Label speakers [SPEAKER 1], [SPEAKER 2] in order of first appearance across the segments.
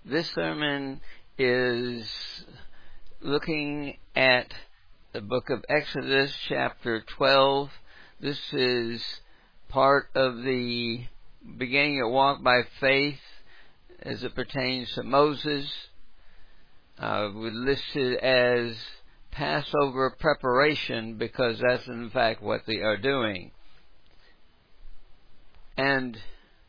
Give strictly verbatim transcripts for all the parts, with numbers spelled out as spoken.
[SPEAKER 1] This sermon is looking at the book of Exodus, chapter twelve. This is part of the beginning a walk by faith as it pertains to Moses. Uh, we listed as Passover preparation because that's in fact what they are doing. And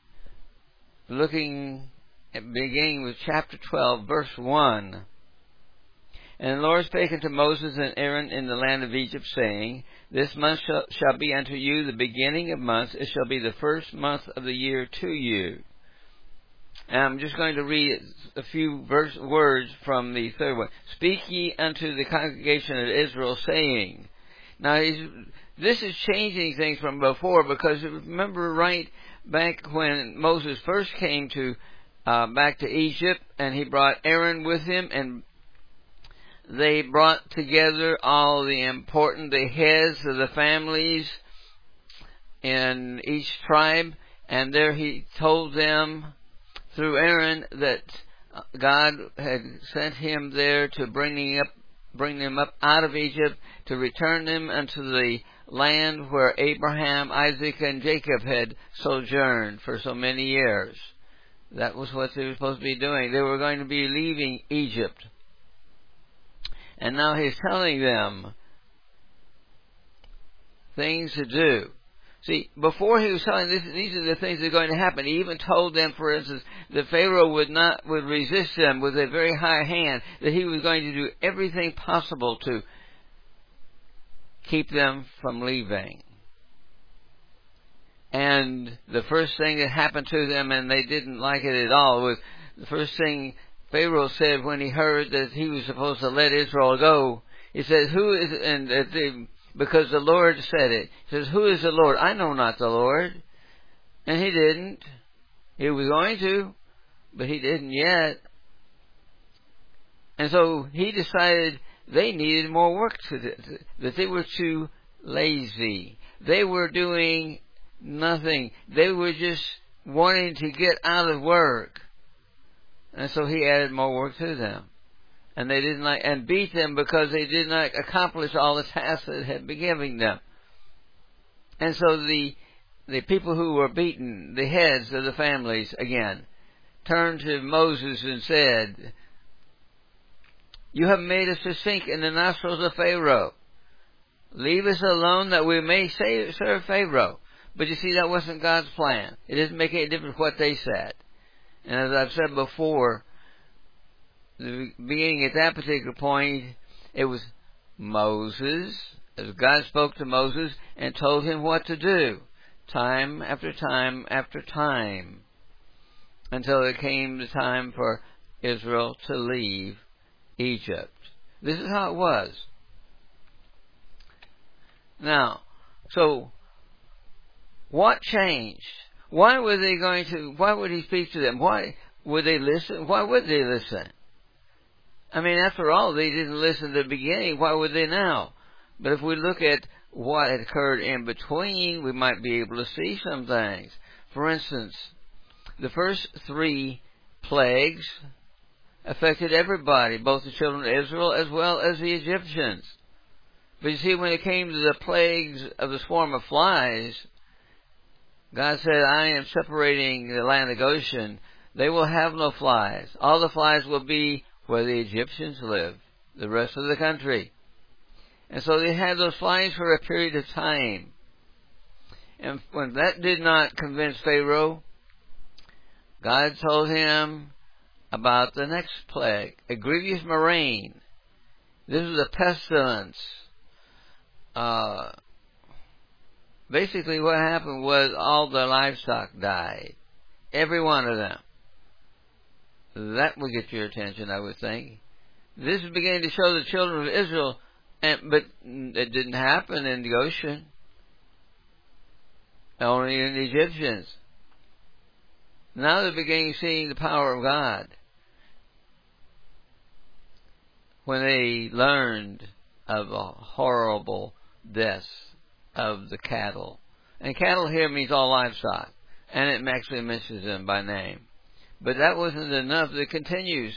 [SPEAKER 1] looking at beginning with chapter twelve, verse one. And the Lord spake unto Moses and Aaron in the land of Egypt, saying, This month shall, shall be unto you the beginning of months. It shall be the first month of the year to you. And I'm just going to read a few verse, words from the third one. Speak ye unto the congregation of Israel, saying. Now, this is changing things from before, because remember right back when Moses first came to uh, back to Egypt, and he brought Aaron with him, and they brought together all the important, the heads of the families in each tribe, and there he told them through Aaron that God had sent him there to bring them up, bring them up out of Egypt, to return them unto the land where Abraham, Isaac, and Jacob had sojourned for so many years. That was what they were supposed to be doing. They were going to be leaving Egypt. And now he's telling them things to do. See, before he was telling this, these are the things that are going to happen. He even told them, for instance, that Pharaoh would not would resist them with a very high hand, that he was going to do everything possible to keep them from leaving. And the first thing that happened to them, and they didn't like it at all, was the first thing Pharaoh said when he heard that he was supposed to let Israel go. He said, "Who is?" And uh, the, because the Lord said it, he says, "Who is the Lord? I know not the Lord." And he didn't. He was going to, but he didn't yet. And so he decided they needed more work to do, that they were too lazy. They were doing nothing. They were just wanting to get out of work. And so he added more work to them. And they didn't like, and beat them because they did not accomplish all the tasks that had been giving them. And so the, the people who were beaten, the heads of the families again, turned to Moses and said, "You have made us to sink in the nostrils of Pharaoh. Leave us alone that we may serve Pharaoh." But you see, that wasn't God's plan. It doesn't make any difference what they said. And as I've said before, the beginning at that particular point, it was Moses, as God spoke to Moses and told him what to do, time after time after time, until it came the time for Israel to leave Egypt. This is how it was. Now, so, what changed? Why were they going to, why would he speak to them? Why would they listen? Why would they listen? I mean, after all, they didn't listen at the beginning. Why would they now? But if we look at what had occurred in between, we might be able to see some things. For instance, the first three plagues affected everybody, both the children of Israel as well as the Egyptians. But you see, when it came to the plagues of the swarm of flies, God said, "I am separating the land of Goshen. They will have no flies. All the flies will be where the Egyptians live, the rest of the country." And so they had those flies for a period of time. And when that did not convince Pharaoh, God told him about the next plague, a grievous murrain. This was a pestilence. Uh, basically what happened was all the livestock died. Every one of them. That will get your attention, I would think. This is beginning to show the children of Israel, and, but it didn't happen in Goshen. Only in the Egyptians. Now they're beginning to see the power of God. When they learned of the horrible deaths of the cattle. And cattle here means all livestock. And it actually mentions them by name. But that wasn't enough. It continues.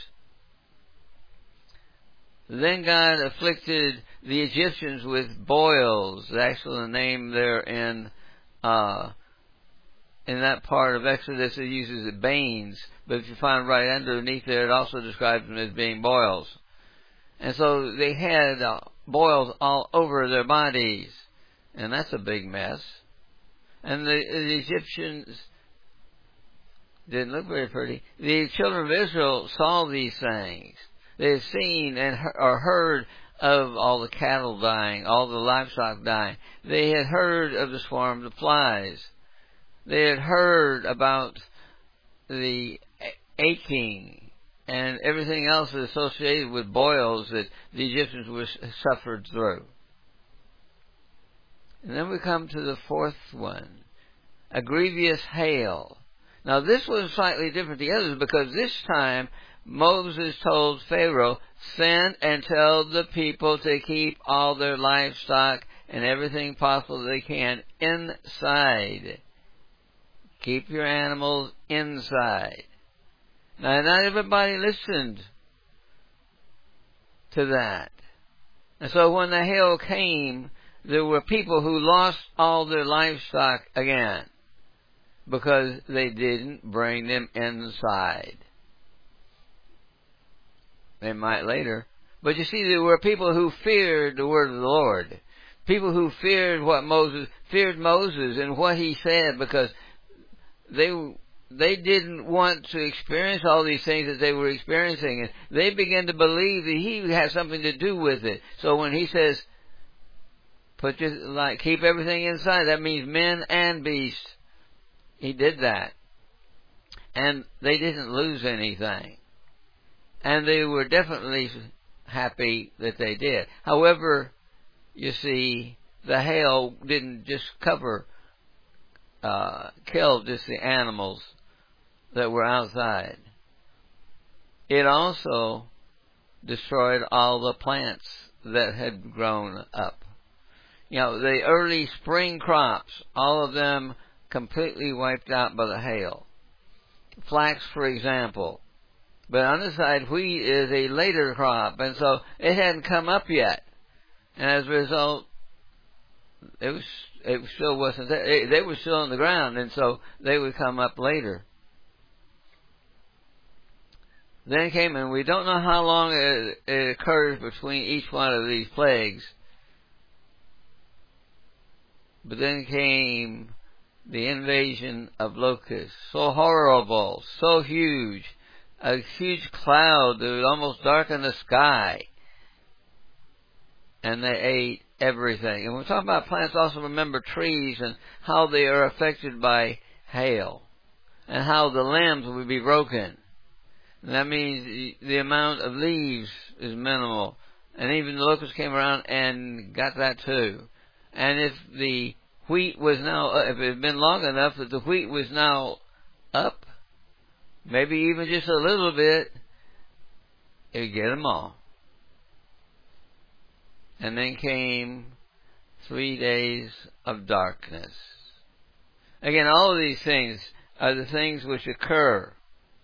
[SPEAKER 1] Then God afflicted the Egyptians with boils. Actually, the name there in uh, in that part of Exodus, it uses it banes. But if you find right underneath there, it also describes them as being boils. And so they had uh, boils all over their bodies. And that's a big mess. And the, the Egyptians didn't look very pretty. The children of Israel saw these things. They had seen and he- or heard of all the cattle dying, all the livestock dying. They had heard of the swarms of flies. They had heard about the aching and everything else associated with boils that the Egyptians were suffered through. And then we come to the fourth one, a grievous hail. Now this was slightly different to the others because this time Moses told Pharaoh, send and tell the people to keep all their livestock and everything possible they can inside. Keep your animals inside. Now, not everybody listened to that. And so when the hail came, there were people who lost all their livestock again because they didn't bring them inside. They might later. But you see, there were people who feared the word of the Lord. People who feared what Moses, feared Moses and what he said because they they didn't want to experience all these things that they were experiencing. And they began to believe that he had something to do with it. So when he says, put your, like, keep everything inside, that means men and beasts. He did that. And they didn't lose anything. And they were definitely happy that they did. However, you see, the hail didn't just cover, uh, kill just the animals that were outside. It also destroyed all the plants that had grown up. You know, the early spring crops, all of them completely wiped out by the hail. Flax, for example. But on the side, wheat is a later crop, and so it hadn't come up yet. And as a result, it was it still wasn't there. They were still on the ground, and so they would come up later. Then it came, and we don't know how long it, it occurs between each one of these plagues. But then came the invasion of locusts, so horrible, so huge, a huge cloud that would almost darken the sky. And they ate everything. And when we talk about plants, also remember trees and how they are affected by hail and how the limbs will be broken. And that means the amount of leaves is minimal. And even the locusts came around and got that too. And if the wheat was now, if it had been long enough that the wheat was now up, maybe even just a little bit, it would get them all. And then came three days of darkness. Again, all of these things are the things which occur.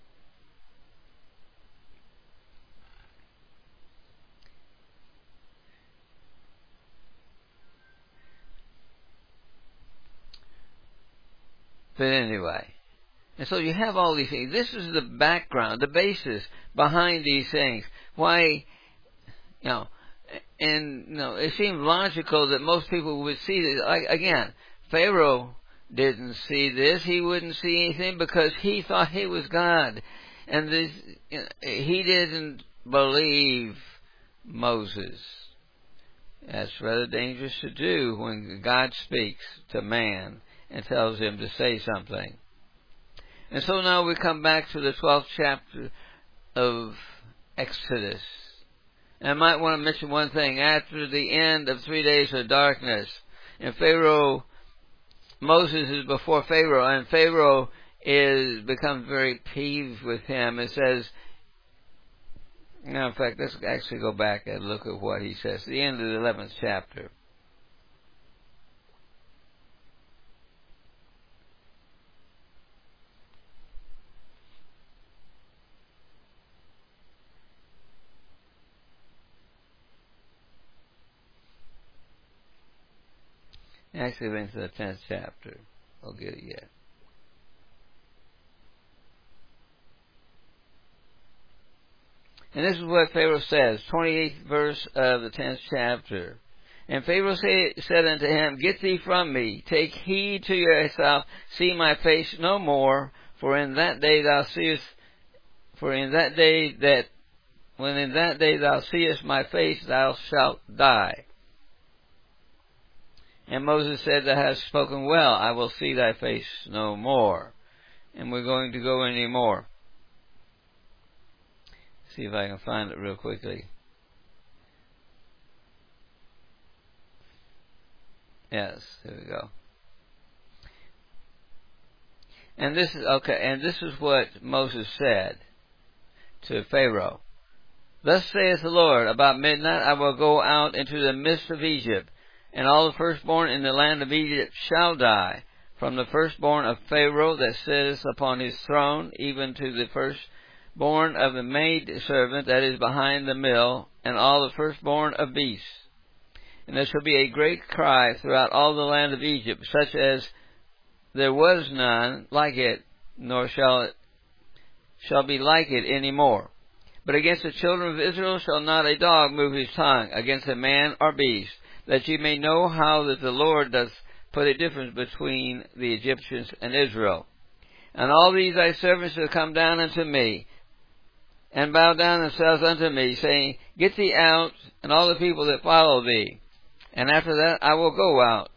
[SPEAKER 1] But anyway, and so you have all these things. This is the background, the basis behind these things. Why, you know, and you know, it seems logical that most people would see this. Like, again, Pharaoh didn't see this. He wouldn't see anything because he thought he was God, and this, you know, he didn't believe Moses. That's rather dangerous to do when God speaks to man and tells him to say something. And so now we come back to the twelfth chapter of Exodus. And I might want to mention one thing. After the end of three days of darkness, and Pharaoh, Moses is before Pharaoh, and Pharaoh is becomes very peeved with him. It says, no, in fact, let's actually go back and look at what he says. The end of the eleventh chapter. Actually, we're into the tenth chapter. I'll get it yet. And this is what Pharaoh says, twenty-eighth verse of the tenth chapter. And Pharaoh say, said unto him, Get thee from me, take heed to yourself, see my face no more, for in that day thou seest, for in that day that, when in that day thou seest my face, thou shalt die. And Moses said, Thou hast spoken well, I will see thy face no more. And we're going to go any more. See if I can find it real quickly. Yes, here we go. And this is, okay, and this is what Moses said to Pharaoh. Thus saith the Lord, About midnight I will go out into the midst of Egypt, and all the firstborn in the land of Egypt shall die, from the firstborn of Pharaoh that sitteth upon his throne, even to the firstborn of the maidservant that is behind the mill, and all the firstborn of beasts. And there shall be a great cry throughout all the land of Egypt, such as there was none like it, nor shall it shall be like it any more. But against the children of Israel shall not a dog move his tongue, against a man or beast, that ye may know how that the Lord doth put a difference between the Egyptians and Israel. And all these thy servants shall come down unto me, and bow down themselves unto me, saying, Get thee out, and all the people that follow thee. And after that I will go out.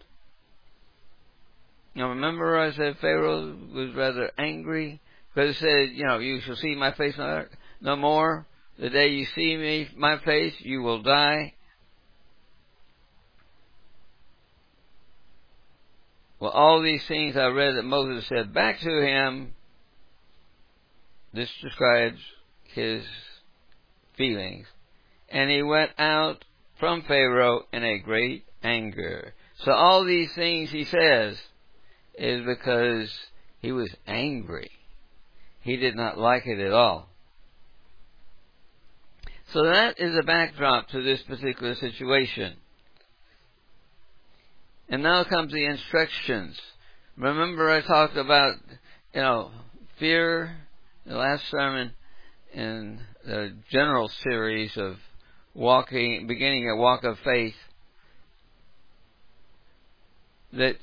[SPEAKER 1] Now remember I said Pharaoh was rather angry, because he said, you know, you shall see my face no, no more. The day you see me, my face, you will die. Well, all these things I read that Moses said back to him, this describes his feelings. And he went out from Pharaoh in a great anger. So all these things he says is because he was angry. He did not like it at all. So that is a backdrop to this particular situation. And now comes the instructions. Remember I talked about, you know, fear, the last sermon in the general series of walking, beginning a walk of faith, that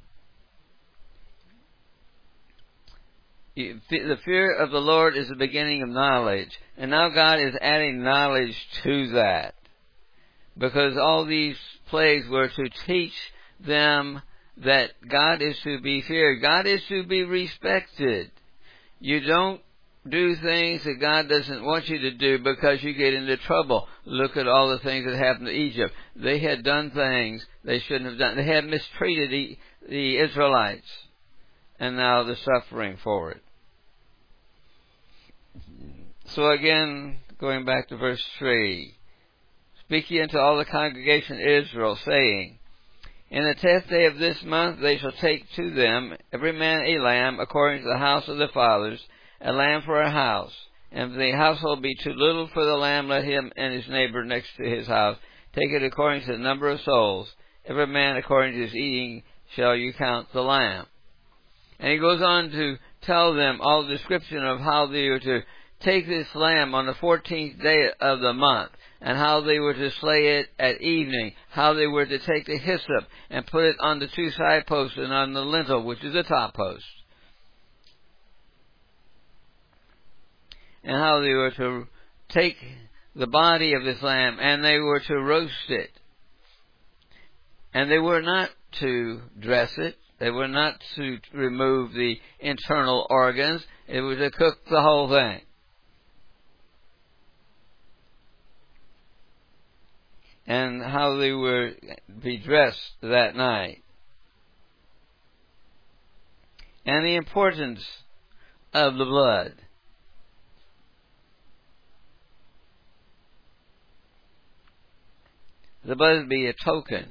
[SPEAKER 1] the fear of the Lord is the beginning of knowledge. And now God is adding knowledge to that, because all these plagues were to teach them that God is to be feared. God is to be respected. You don't do things that God doesn't want you to do because you get into trouble. Look at all the things that happened to Egypt. They had done things they shouldn't have done. They had mistreated the, the Israelites, and now they're suffering for it. So again, going back to verse three. Speak ye unto all the congregation of Israel, saying, In the tenth day of this month they shall take to them every man a lamb according to the house of their fathers, a lamb for a house. And if the household be too little for the lamb, let him and his neighbor next to his house take it according to the number of souls. Every man according to his eating shall you count the lamb. And he goes on to tell them all the description of how they were to take this lamb on the fourteenth day of the month, and how they were to slay it at evening, how they were to take the hyssop and put it on the two side posts and on the lintel, which is the top post, and how they were to take the body of this lamb and they were to roast it. And they were not to dress it. They were not to remove the internal organs. It was to cook the whole thing. And how they were to be dressed that night. And the importance of the blood. The blood would be a token.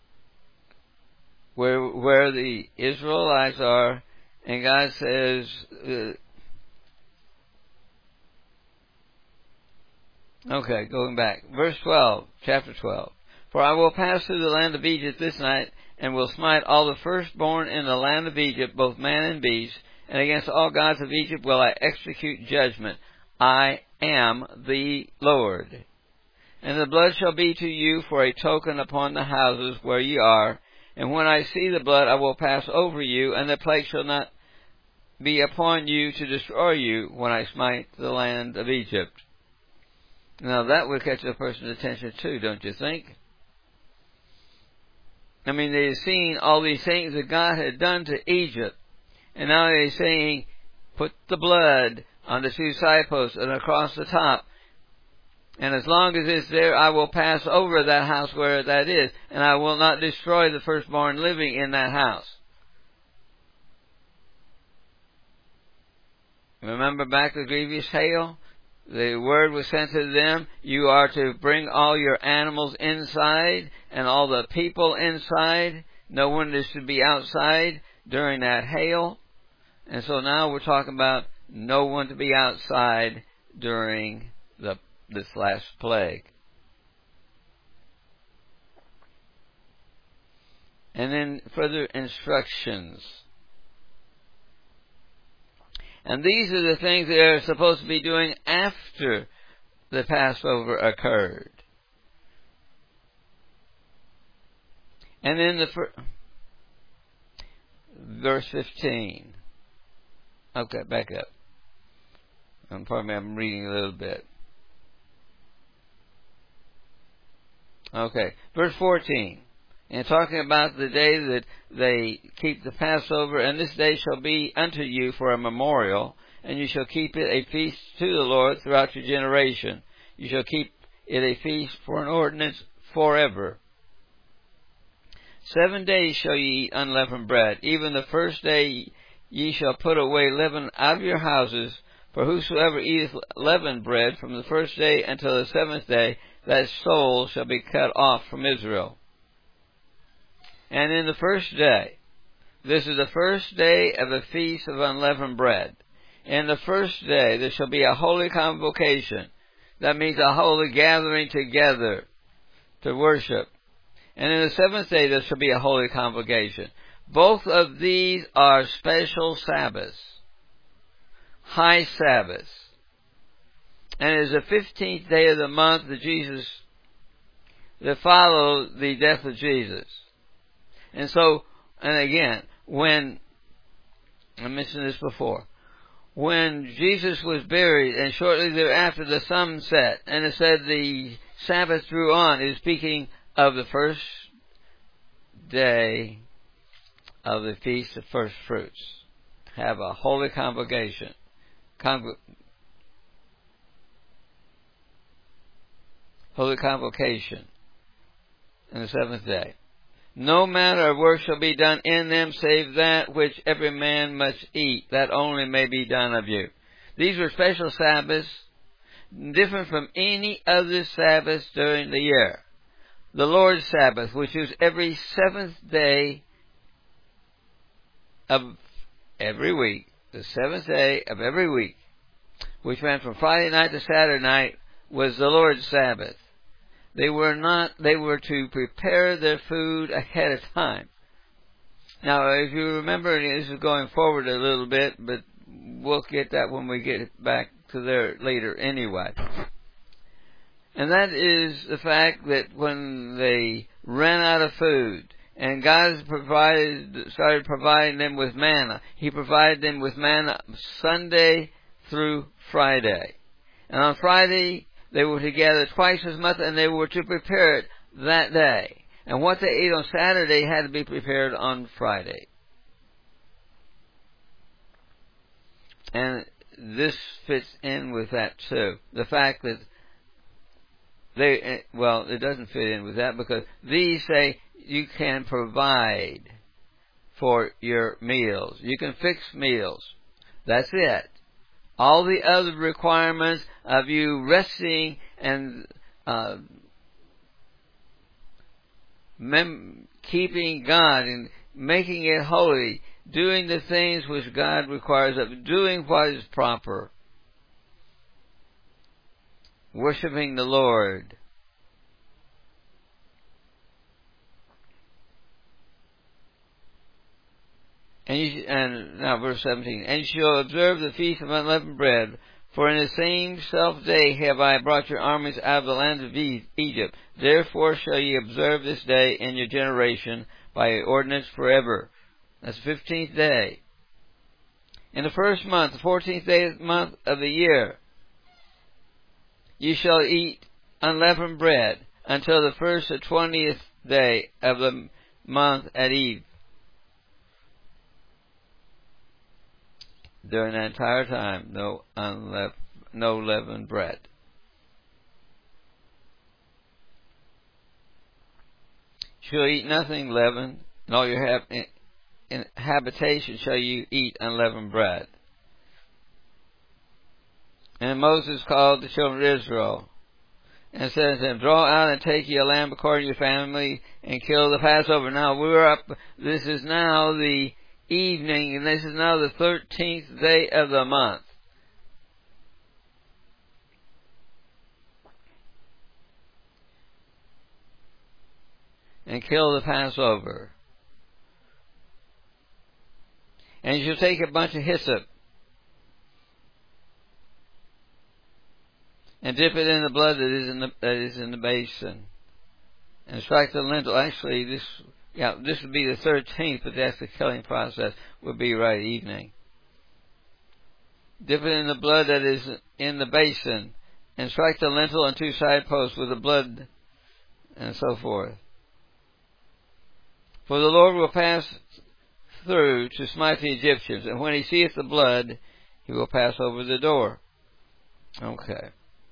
[SPEAKER 1] Where where the Israelites are, and God says, uh, okay, going back, verse twelve, chapter twelve. For I will pass through the land of Egypt this night, and will smite all the firstborn in the land of Egypt, both man and beast, and against all gods of Egypt will I execute judgment. I am the Lord. And the blood shall be to you for a token upon the houses where ye are, and when I see the blood I will pass over you, and the plague shall not be upon you to destroy you when I smite the land of Egypt. Now that would catch a person's attention too, don't you think? I mean, they've seen all these things that God had done to Egypt, and now they're saying, put the blood on the two side posts and across the top, and as long as it's there, I will pass over that house where that is, and I will not destroy the firstborn living in that house. Remember back the grievous hail? The word was sent to them, you are to bring all your animals inside and all the people inside. No one is to be outside during that hail. And so now we're talking about no one to be outside during the this last plague. And then further instructions. And these are the things they are supposed to be doing after the Passover occurred. And then the fir- verse fifteen. Okay, back up. Um, pardon me, I'm reading a little bit. Okay, verse fourteen. And talking about the day that they keep the Passover, and this day shall be unto you for a memorial, and you shall keep it a feast to the Lord throughout your generation. You shall keep it a feast for an ordinance forever. Seven days shall ye eat unleavened bread. Even the first day ye shall put away leaven out of your houses. For whosoever eateth leavened bread from the first day until the seventh day, that soul shall be cut off from Israel. And in the first day, this is the first day of the feast of unleavened bread. In the first day there shall be a holy convocation. That means a holy gathering together to worship. And in the seventh day there shall be a holy convocation. Both of these are special Sabbaths. High Sabbaths. And it is the fifteenth day of the month that Jesus, that followed the death of Jesus. And so, and again, when, I mentioned this before, when Jesus was buried and shortly thereafter the sun set, and it said the Sabbath drew on, it is speaking of the first day of the Feast of First Fruits. Have a holy convocation. Conv- holy convocation in the seventh day. No manner of work shall be done in them, save that which every man must eat, that only may be done of you. These were special Sabbaths, different from any other Sabbaths during the year. The Lord's Sabbath, which is every seventh day of every week, the seventh day of every week, which went from Friday night to Saturday night, was the Lord's Sabbath. They were not, they were to prepare their food ahead of time. Now, if you remember, this is going forward a little bit, but we'll get that when we get back to there later anyway. And that is the fact that when they ran out of food, and God provided, started providing them with manna, He provided them with manna Sunday through Friday. And on Friday, they were to gather twice as much, and they were to prepare it that day. And what they ate on Saturday had to be prepared on Friday. And this fits in with that too. The fact that they, well, it doesn't fit in with that, because these say you can provide for your meals. You can fix meals. That's it. All the other requirements of you resting and uh, mem- keeping God and making it holy, doing the things which God requires of you, doing what is proper, worshiping the Lord. And you sh- and now verse seventeen. And you shall observe the feast of unleavened bread, for in the same self day have I brought your armies out of the land of e- Egypt. Therefore shall ye observe this day in your generation by ordinance forever. That's the fifteenth day. In the first month, the fourteenth day of the month of the year, ye shall eat unleavened bread until the first or twentieth day of the month at eve. During that entire time, no unleavened, no leavened bread. Shall eat nothing leavened, and all your hab- in, in habitation shall you eat unleavened bread. And Moses called the children of Israel, and said to them, draw out and take ye a lamb according to your family, and kill the Passover. Now we're up, this is now the evening, and this is now the thirteenth day of the month. And kill the Passover. And you shall take a bunch of hyssop, and dip it in the blood that is in the, that is in the basin, and strike the lintel. Actually, this, yeah, this would be the thirteenth, but that's the killing process, would be right evening. Dip it in the blood that is in the basin, and strike the lintel and two side posts with the blood, and so forth. For the Lord will pass through to smite the Egyptians, and when he seeth the blood, he will pass over the door. Okay.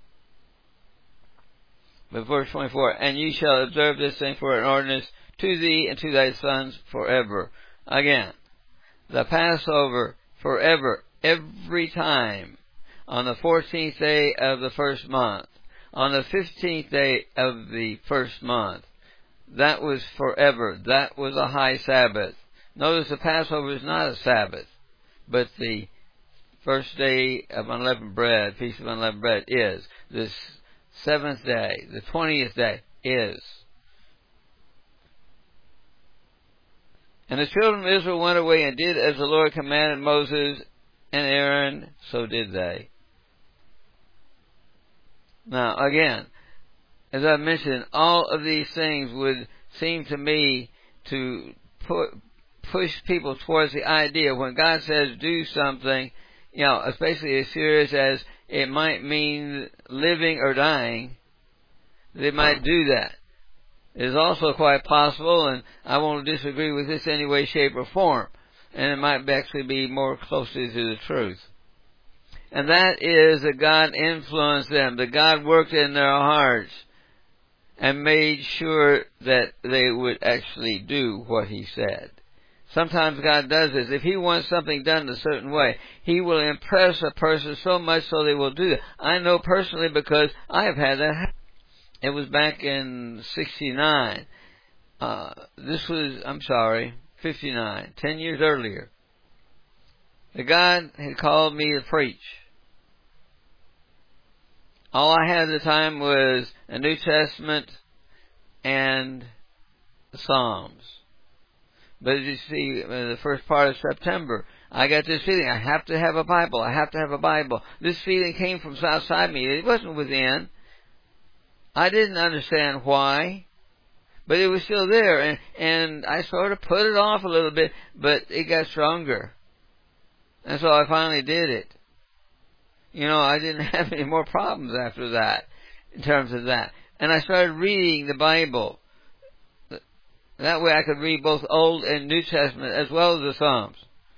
[SPEAKER 1] But verse twenty-four, and ye shall observe this thing for an ordinance to thee and to thy sons forever. Again, the Passover forever, every time, on the fourteenth day of the first month, on the fifteenth day of the first month. That was forever. That was a high Sabbath. Notice the Passover is not a Sabbath, but the first day of unleavened bread, Feast of Unleavened Bread, is. This seventh day, the twentieth day, is. And the children of Israel went away and did as the Lord commanded Moses and Aaron, so did they. Now, again, as I mentioned, all of these things would seem to me to put, push people towards the idea when God says do something, you know, especially as serious as it might mean living or dying, they might do that. It is also quite possible, and I won't disagree with this in any way, shape, or form, and it might actually be more closely to the truth. And that is that God influenced them, that God worked in their hearts and made sure that they would actually do what He said. Sometimes God does this. If He wants something done a certain way, He will impress a person so much so they will do it. I know personally because I have had that happen. It was back in sixty-nine. Uh, this was, I'm sorry, fifty-nine, ten years earlier. The God had called me to preach. All I had at the time was a New Testament and the Psalms. But as you see, in the first part of September, I got this feeling, I have to have a Bible, I have to have a Bible. This feeling came from outside me. It wasn't within. I didn't understand why, but it was still there, and, and I sort of put it off a little bit, but it got stronger. And so I finally did it. You know, I didn't have any more problems after that, in terms of that. And I started reading the Bible. That way I could read both Old and New Testament, as well as the Psalms.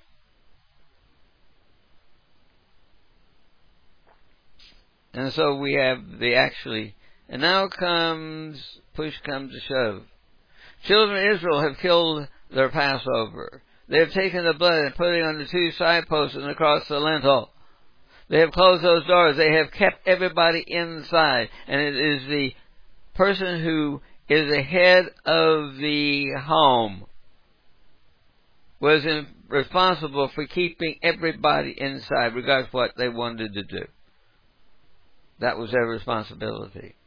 [SPEAKER 1] And so we have the actually, and now comes, push comes to shove. Children of Israel have killed their Passover. They have taken the blood and put it on the two side posts and across the lintel. They have closed those doors. They have kept everybody inside. And it is the person who is the head of the home was in, responsible for keeping everybody inside, regardless of what they wanted to do. That was their responsibility.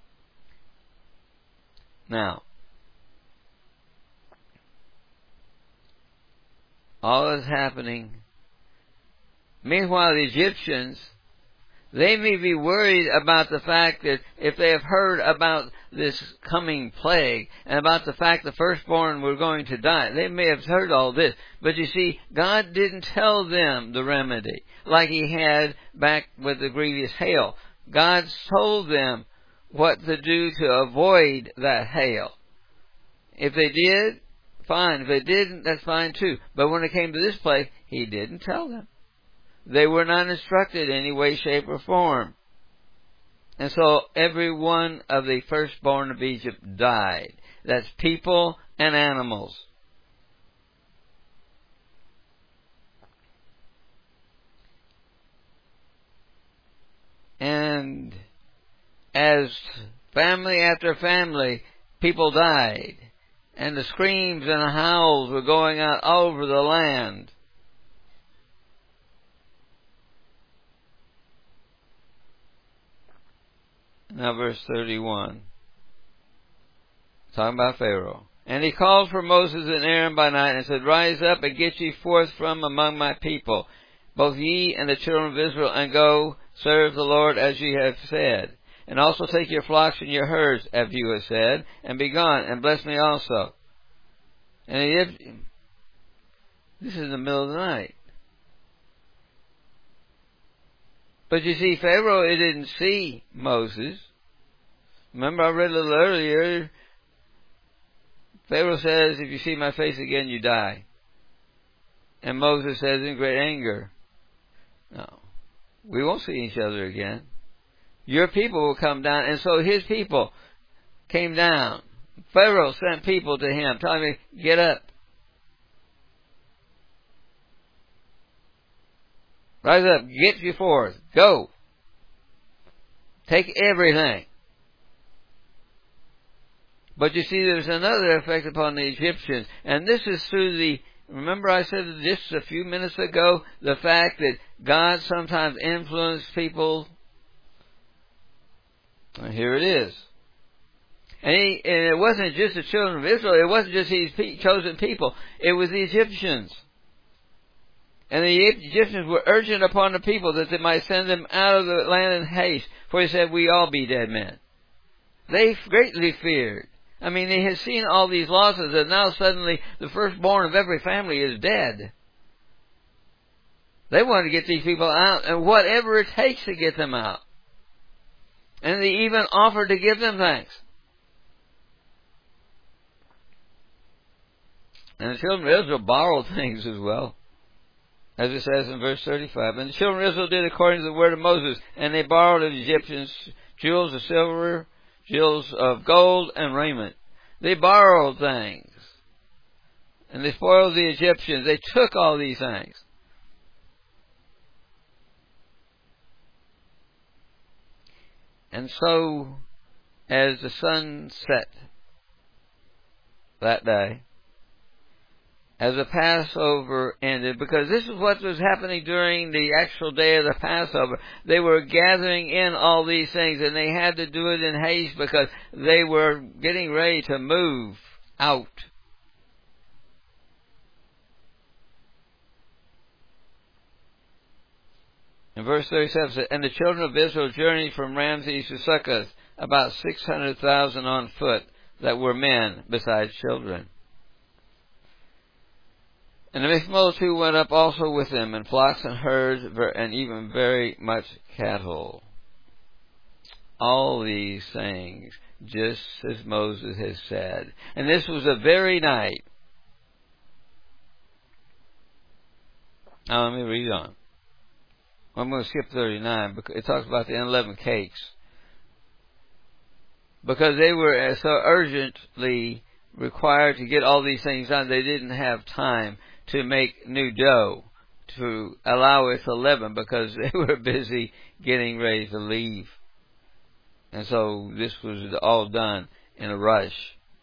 [SPEAKER 1] Now, all is happening. Meanwhile, the Egyptians, they may be worried about the fact that if they have heard about this coming plague and about the fact the firstborn were going to die, they may have heard all this. But you see, God didn't tell them the remedy like He had back with the grievous hail. God told them what to do to avoid that hail. If they did, fine. If they didn't, that's fine too. But when it came to this plague, He didn't tell them. They were not instructed in any way, shape, or form. And so every one of the firstborn of Egypt died. That's people and animals. And as family after family, people died. And the screams and the howls were going out all over the land. Now verse thirty-one. Talking about Pharaoh. And he called for Moses and Aaron by night and said, Rise up and get ye forth from among my people, both ye and the children of Israel, and go serve the Lord as ye have said. And also take your flocks and your herds, as you have said, and be gone, and bless me also. And he, this is in the middle of the night. But you see, Pharaoh, it didn't see Moses. Remember, I read a little earlier, Pharaoh says, if you see my face again, you die. And Moses says in great anger, no, we won't see each other again. Your people will come down. And so his people came down. Pharaoh sent people to him, telling him, get up. Rise up, get you forth, go. Take everything. But you see, there's another effect upon the Egyptians, and this is through the, remember I said just a few minutes ago, the fact that God sometimes influenced people. And here it is. And, he, and it wasn't just the children of Israel, it wasn't just these chosen people, it was the Egyptians. And the Egyptians were urgent upon the people that they might send them out of the land in haste. For he said, we all be dead men. They greatly feared. I mean, they had seen all these losses, and now suddenly the firstborn of every family is dead. They wanted to get these people out, and whatever it takes to get them out. And they even offered to give them thanks. And the children of Israel borrowed things as well. As it says in verse thirty-five, and the children of Israel did according to the word of Moses, and they borrowed of the Egyptians jewels of silver, jewels of gold, and raiment. They borrowed things. And they spoiled the Egyptians. They took all these things. And so, as the sun set that day, as the Passover ended, because this is what was happening during the actual day of the Passover. They were gathering in all these things, and they had to do it in haste because they were getting ready to move out. In verse thirty-seven it says, and the children of Israel journeyed from Ramses to Succoth, about six hundred thousand on foot, that were men, besides children. And the mixed multitude went up also with them, and flocks and herds, and even very much cattle. All these things, just as Moses has said. And this was the very night. Now let me read on. I'm going to skip thirty-nine, because it talks about the unleavened cakes. Because they were so urgently required to get all these things done, they didn't have time to make new dough to allow it to leaven, because they were busy getting ready to leave. And so this was all done in a rush.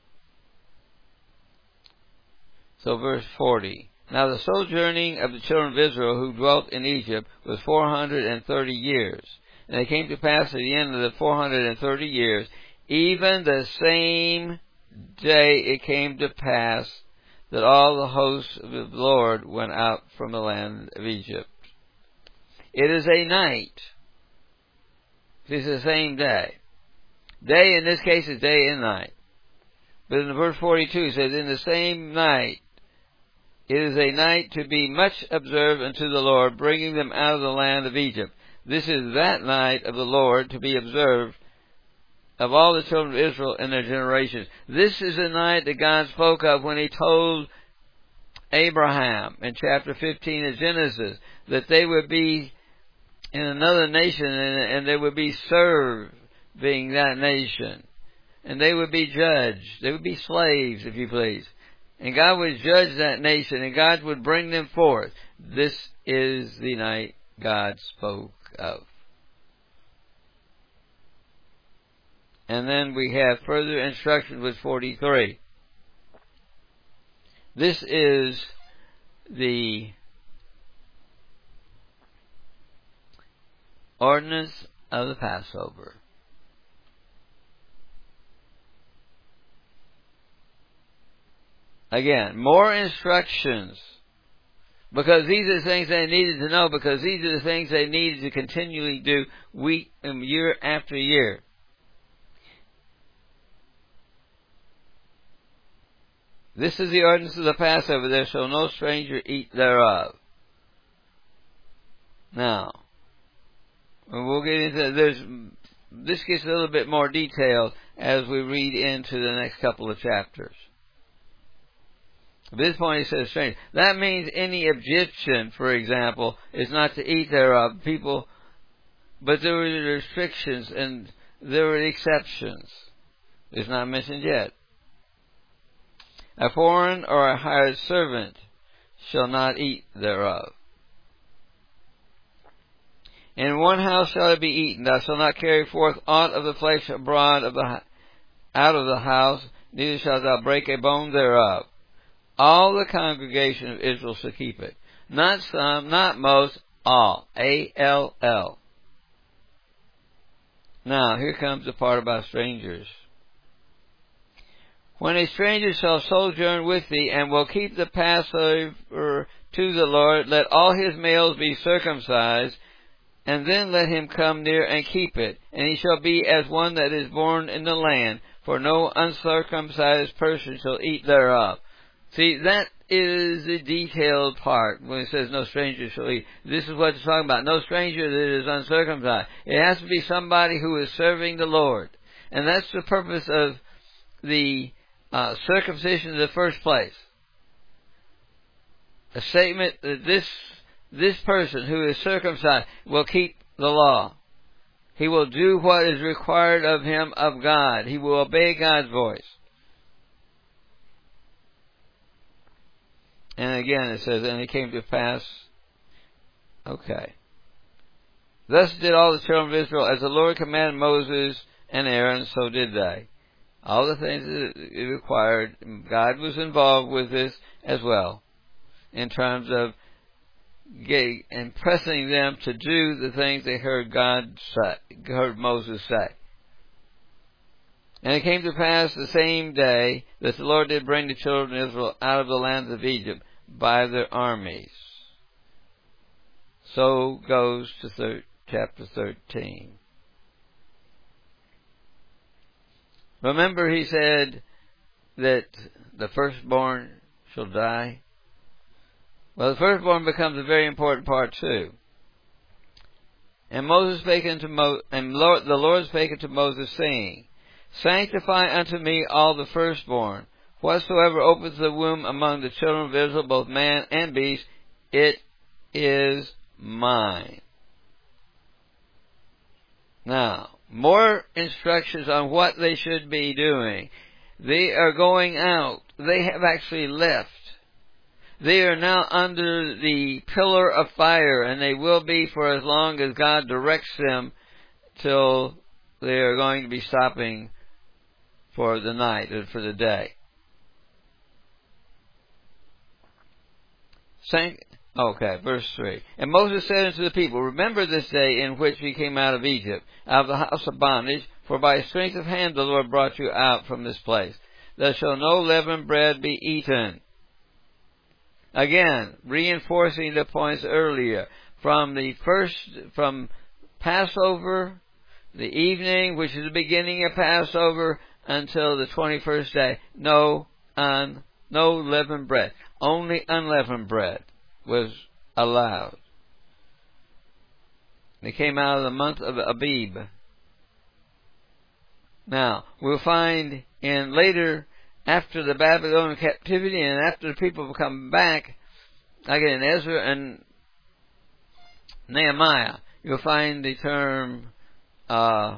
[SPEAKER 1] So verse forty. Now the sojourning of the children of Israel who dwelt in Egypt was four hundred and thirty years. And it came to pass at the end of the four hundred and thirty years, even the same day it came to pass that all the hosts of the Lord went out from the land of Egypt. It is a night. It's the same day. Day in this case is day and night. But in verse forty-two it says, in the same night, it is a night to be much observed unto the Lord, bringing them out of the land of Egypt. This is that night of the Lord to be observed of all the children of Israel in their generations. This is the night that God spoke of when He told Abraham in chapter fifteen of Genesis that they would be in another nation and, and they would be serving that nation. And they would be judged. They would be slaves, if you please. And God would judge that nation and God would bring them forth. This is the night God spoke of. And then we have further instruction with forty-three. This is the ordinance of the Passover. Again, more instructions. Because these are the things they needed to know. Because these are the things they needed to continually do week and year after year. This is the ordinance of the Passover. There shall no stranger eat thereof. Now, we'll get into there's this gets a little bit more detailed as we read into the next couple of chapters. At this point he says stranger. That means any Egyptian, for example, is not to eat thereof. People, but there were restrictions and there were exceptions. It's not mentioned yet. A foreign or a hired servant shall not eat thereof. In one house shall it be eaten. Thou shalt not carry forth aught of the flesh abroad of the out of the house, neither shalt thou break a bone thereof. All the congregation of Israel shall keep it. Not some, not most, all. A L L. Now, here comes the part about strangers. When a stranger shall sojourn with thee, and will keep the Passover to the Lord, let all his males be circumcised, and then let him come near and keep it. And he shall be as one that is born in the land, for no uncircumcised person shall eat thereof. See, that is the detailed part when it says no stranger shall eat. This is what it's talking about. No stranger that is uncircumcised. It has to be somebody who is serving the Lord. And that's the purpose of the uh, circumcision in the first place. A statement that this, this person who is circumcised will keep the law. He will do what is required of him of God. He will obey God's voice. And again it says, and it came to pass, okay. Thus did all the children of Israel, as the Lord commanded Moses and Aaron, so did they. All the things that it required, God was involved with this as well, in terms of impressing them to do the things they heard God say, heard Moses say. And it came to pass the same day that the Lord did bring the children of Israel out of the land of Egypt by their armies. So goes to thir- chapter thirteen. Remember he said that the firstborn shall die? Well, the firstborn becomes a very important part too. And Moses spake unto Mo- and Lord, the Lord spake unto Moses, saying, Sanctify unto me all the firstborn. Whatsoever opens the womb among the children of Israel, both man and beast, it is mine. Now, more instructions on what they should be doing. They are going out. They have actually left. They are now under the pillar of fire, and they will be for as long as God directs them, till they are going to be stopping for the night and for the day. Sanct- okay, verse three. And Moses said unto the people, Remember this day in which we came out of Egypt, out of the house of bondage, for by strength of hand the Lord brought you out from this place. There shall no leavened bread be eaten. Again, reinforcing the points earlier. From the first, from Passover, the evening, which is the beginning of Passover, until the twenty-first day, no un, no leavened bread. Only unleavened bread was allowed. They came out of the month of Abib. Now, we'll find in later, after the Babylonian captivity and after the people come back, like in Ezra and Nehemiah, you'll find the term, uh,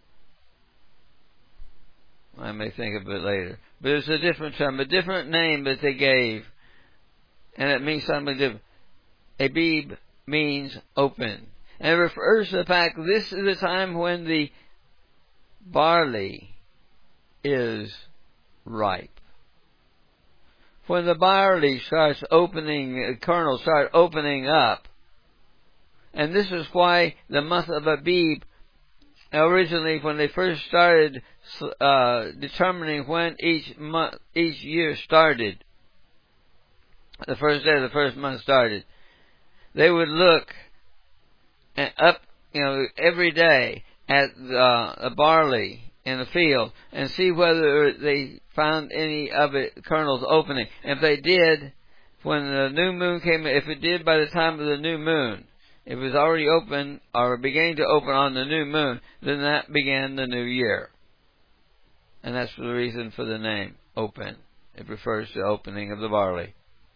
[SPEAKER 1] I may think of it later, but it's a different term, a different name that they gave, and it means something different. Abib means open. And it refers to the fact that this is the time when the barley is ripe. When the barley starts opening, the kernels start opening up. And this is why the month of Abib, originally when they first started uh, determining when each month, each year started, the first day of the first month started, they would look up, you know, every day at the, the barley in the field and see whether they found any of it kernels opening. And if they did, when the new moon came, if it did by the time of the new moon, if it was already open or beginning to open on the new moon, then that began the new year. And that's the reason for the name, open. It refers to the opening of the barley.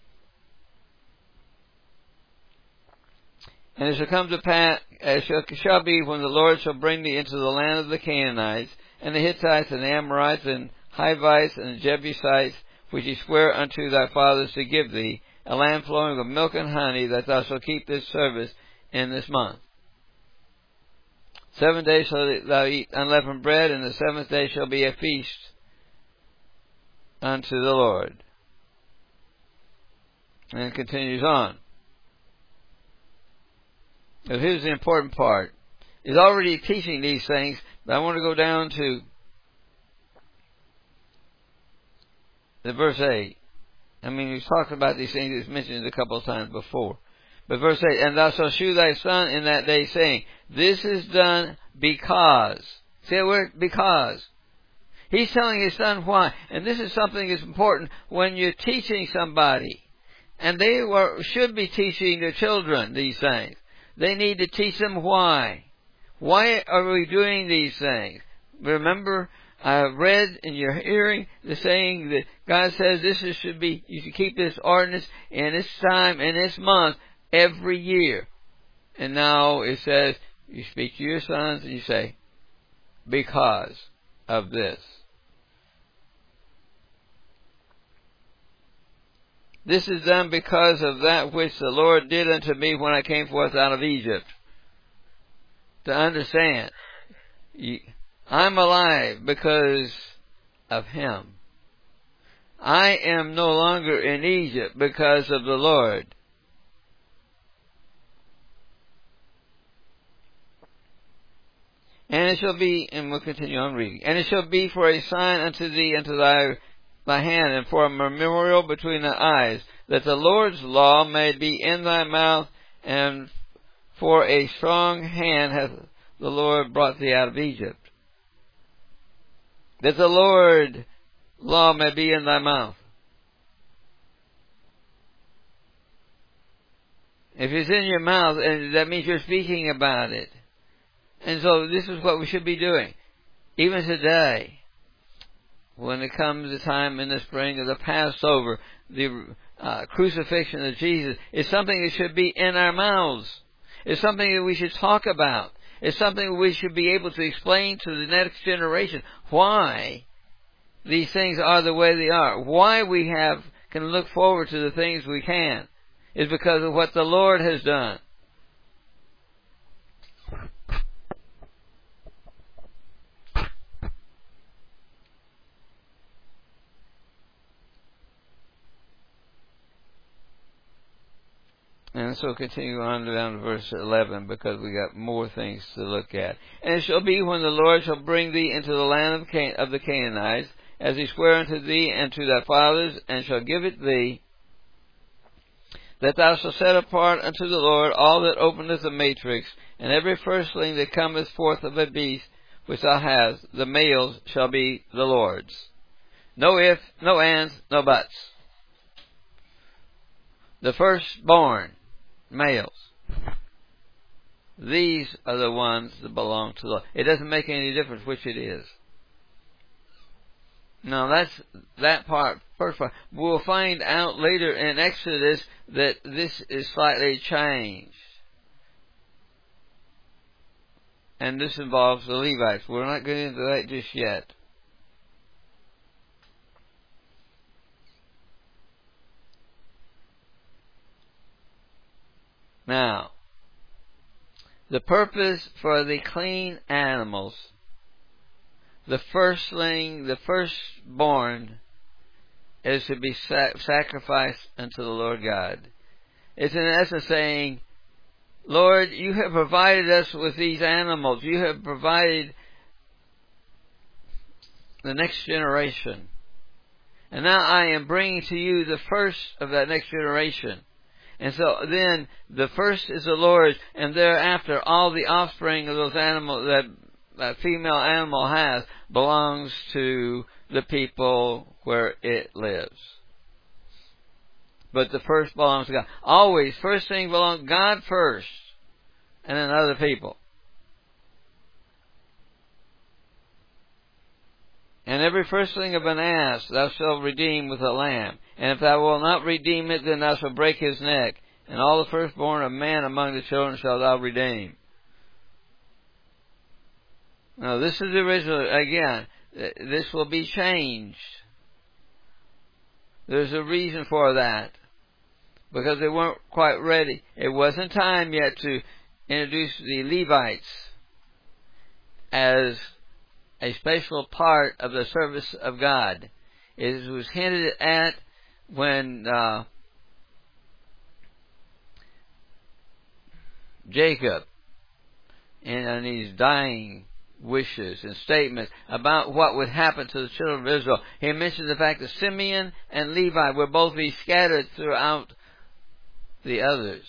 [SPEAKER 1] And it shall come to pass, it shall, shall be when the Lord shall bring thee into the land of the Canaanites, and the Hittites, and the Amorites, and Hivites, and the Jebusites, which he sware unto thy fathers to give thee, a land flowing with milk and honey, that thou shalt keep this service in this month. Seven days shalt thou eat unleavened bread, and the seventh day shall be a feast unto the Lord. And it continues on. Now here's the important part. He's already teaching these things, but I want to go down to the verse eight. I mean, he's talking about these things. He's mentioned it a couple of times before. But verse eight, and thou shalt shew thy son in that day, saying, this is done because. See that word? Because. He's telling his son why. And this is something that's important when you're teaching somebody. And they were, should be teaching their children these things. They need to teach them why. Why are we doing these things? Remember, I read in your hearing the saying that God says this is, should be, you should keep this ordinance in this time, in this month, every year. And now it says, you speak to your sons and you say, because of this. This is done because of that which the Lord did unto me when I came forth out of Egypt. To understand, I'm alive because of Him. I am no longer in Egypt because of the Lord. And it shall be, and we'll continue on reading, and it shall be for a sign unto thee and to thy thy hand, and for a memorial between thy eyes, that the Lord's law may be in thy mouth, and for a strong hand hath the Lord brought thee out of Egypt. That the Lord's law may be in thy mouth. If it's in your mouth, and that means you're speaking about it. And so this is what we should be doing. Even today, when it comes the time in the spring of the Passover, the uh, crucifixion of Jesus, is something that should be in our mouths. It's something that we should talk about. It's something we should be able to explain to the next generation why these things are the way they are. Why we have can look forward to the things we can is because of what the Lord has done. And so continue on down to verse eleven, because we got more things to look at. And it shall be when the Lord shall bring thee into the land of, Can- of the Canaanites, as he sware unto thee and to thy fathers, and shall give it thee, that thou shalt set apart unto the Lord all that openeth the matrix, and every firstling that cometh forth of a beast which thou hast, the males shall be the Lord's. No ifs, no ands, no buts. The firstborn males, these are the ones that belong to the Lord. It doesn't make any difference which it is. Now that's that part, first part. We'll find out later in Exodus that this is slightly changed. And this involves the Levites. We're not getting into that just yet. Now, the purpose for the clean animals, the firstling, the firstborn, is to be sac- sacrificed unto the Lord God. It's in essence saying, Lord, you have provided us with these animals. You have provided the next generation. And now I am bringing to you the first of that next generation. And so then the first is the Lord's, and thereafter all the offspring of those animals that that female animal has belongs to the people where it lives. But the first belongs to God. Always, first thing belongs to God first, and then other people. And every firstling of an ass thou shalt redeem with a lamb. And if thou wilt not redeem it, then thou shalt break his neck. And all the firstborn of man among the children shalt thou redeem. Now this is the original, again, this will be changed. There's a reason for that. Because they weren't quite ready. It wasn't time yet to introduce the Levites as a special part of the service of God. It was hinted at when uh, Jacob, in, in his dying wishes and statements about what would happen to the children of Israel, he mentioned the fact that Simeon and Levi will both be scattered throughout the others.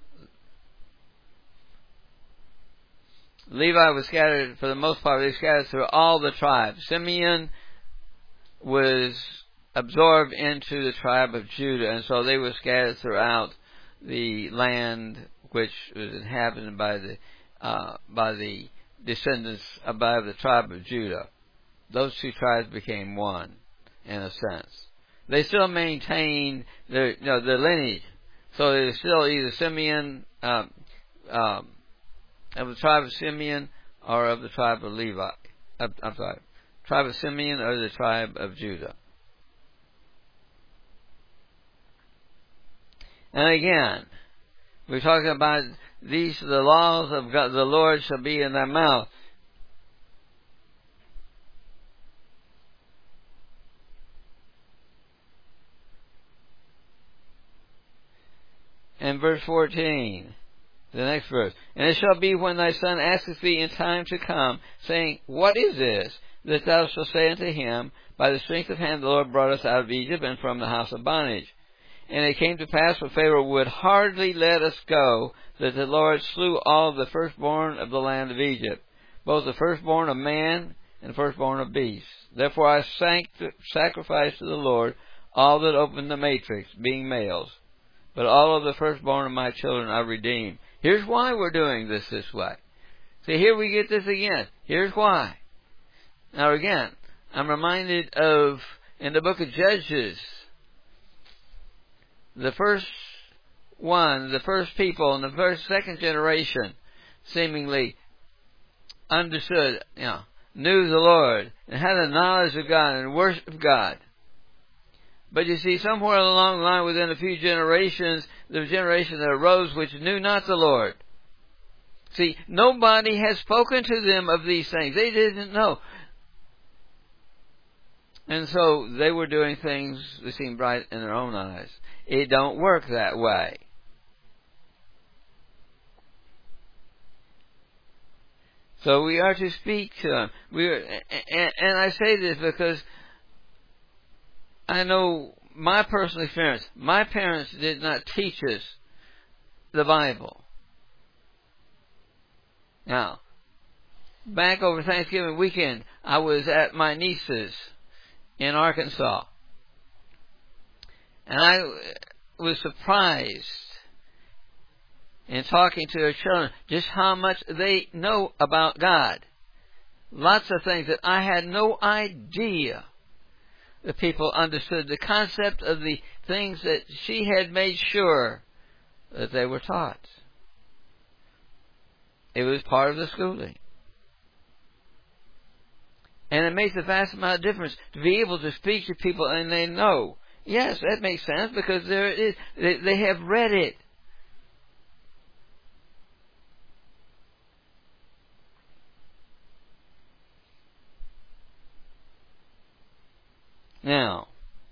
[SPEAKER 1] Levi was scattered, for the most part, they scattered through all the tribes. Simeon was absorbed into the tribe of Judah, and so they were scattered throughout the land which was inhabited by the uh, by the descendants above the tribe of Judah. Those two tribes became one, in a sense. They still maintained their, you know, their lineage. So they're still either Simeon, um, um, of the tribe of Simeon, or of the tribe of Levi. Uh, I'm sorry, tribe of Simeon or the tribe of Judah. And again, we're talking about these, the laws of God, the Lord shall be in their mouth. And verse fourteen, the next verse. And it shall be when thy son asketh thee in time to come, saying, What is this? That thou shalt say unto him, By the strength of hand the Lord brought us out of Egypt and from the house of bondage. And it came to pass when Pharaoh would hardly let us go, that the Lord slew all the firstborn of the land of Egypt, both the firstborn of man and the firstborn of beasts. Therefore I sanct- sacrificed to the Lord all that opened the matrix, being males. But all of the firstborn of my children I redeemed. Here's why we're doing this this way. See, here we get this again. Here's why. Now again, I'm reminded of, in the book of Judges, the first one, the first people in the first, second generation seemingly understood, you know, knew the Lord and had a knowledge of God and worshiped God. But you see, somewhere along the line, within a few generations, the generation that arose which knew not the Lord. See, nobody has spoken to them of these things. They didn't know. And so they were doing things that seemed right in their own eyes. It don't work that way. So we are to speak to them. We are, and, and I say this because I know my personal experience, my parents did not teach us the Bible. Now, back over Thanksgiving weekend, I was at my niece's in Arkansas. And I was surprised in talking to her children just how much they know about God. Lots of things that I had no idea the people understood. The concept of the things that she had made sure that they were taught. It was part of the schooling. And it makes a vast amount of difference to be able to speak to people and they know. Yes, that makes sense because there it is. They, they have read it. Now,